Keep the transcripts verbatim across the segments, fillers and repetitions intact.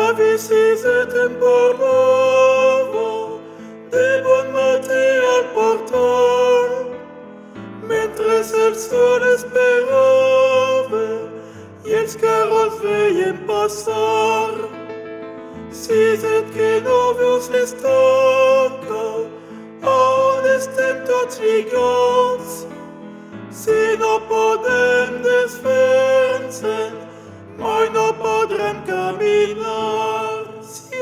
vie si c'était pour l'uomo de buon material portar, mentre el sole sperava e els carros veien passar. Si et que no veus l'estaca on estem tots lligats, si no podem desfer-nos mai no podrem caminar. Si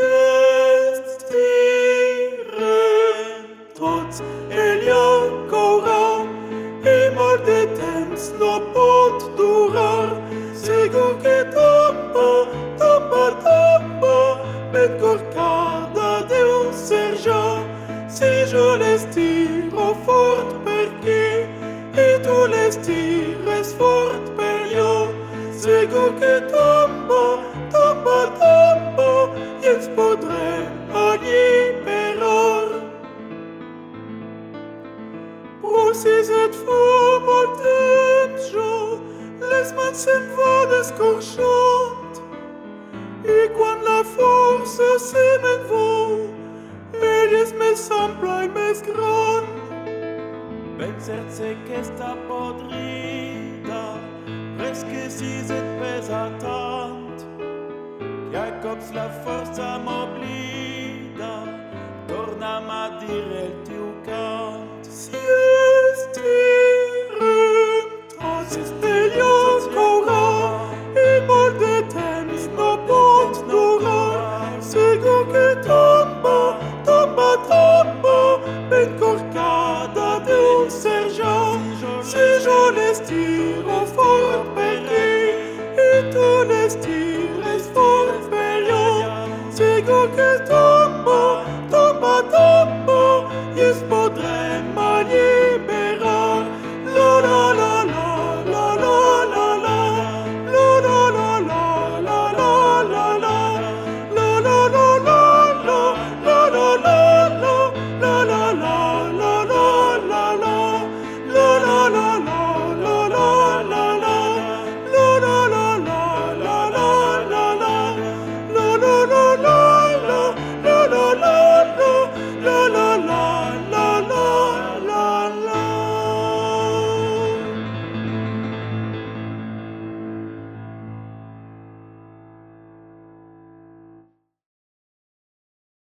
estirem tots ella caurà i molt de temps no pot durar. Segur que tomba, tomba, tomba ben corcada deu ser ja. Si jo l'estiro fort perquè i tu l'estires fort per jo, segur que tomba, tomba, tomba i ens podrem alliberar. Però si et fa molt temps jo, les mans se'm van escorxant, i quan la força se me'n va, elles me semblai més gran. Ben cert sé que està podrida, presque si et pesa tant, que a cops la força m'oblida, torna'm a dir el teu cant. Si estirem tots ella caurà i molt de temps no pot durar. Segur que tomba, tomba, tomba ben corcada deu ser ja. Si jo l'estiro fort perquè i tu l'estires